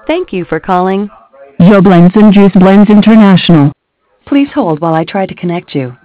Thank you for calling Yo Blends and Juice Blends International. Please hold while I try to connect you.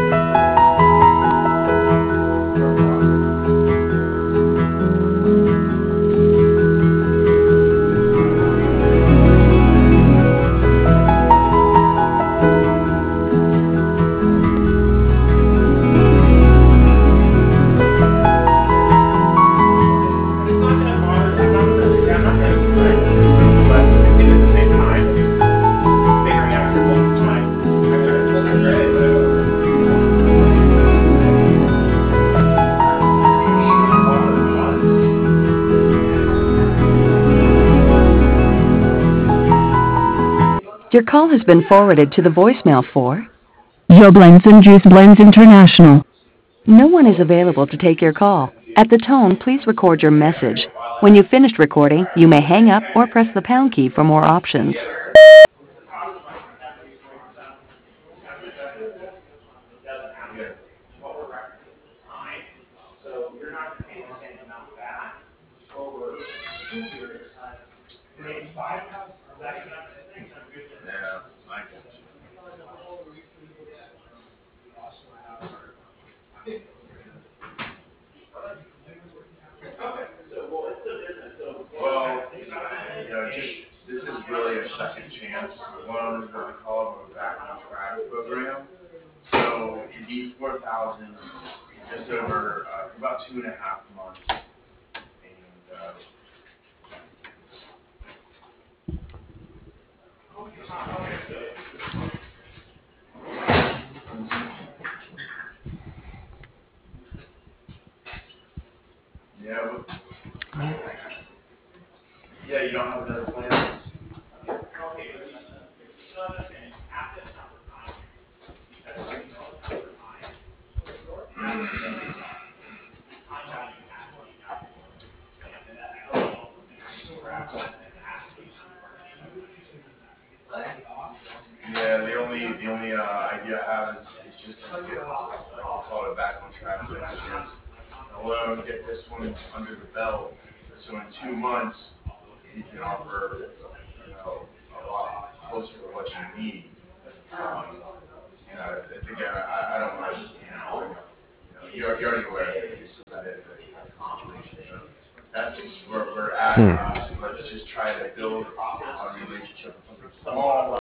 Your call has been forwarded to the voicemail for. Yo Blends and Juice Blends International. No one is available to take your call. At the tone, please record your message. When you've finished recording, you may hang up or press the pound key for more options. Well, this is really a second chance. One is what we call a back on track program. So you need 4,000 just over about 2.5 months. And yeah, you don't have another plan. Yeah, the only idea I have is just to get like we call it back on track, which is alone get this one under the belt. So in 2 months, you can offer a lot closer to what you need. Um, again, I don't want to, you're already aware of the situation. So that's where we're at.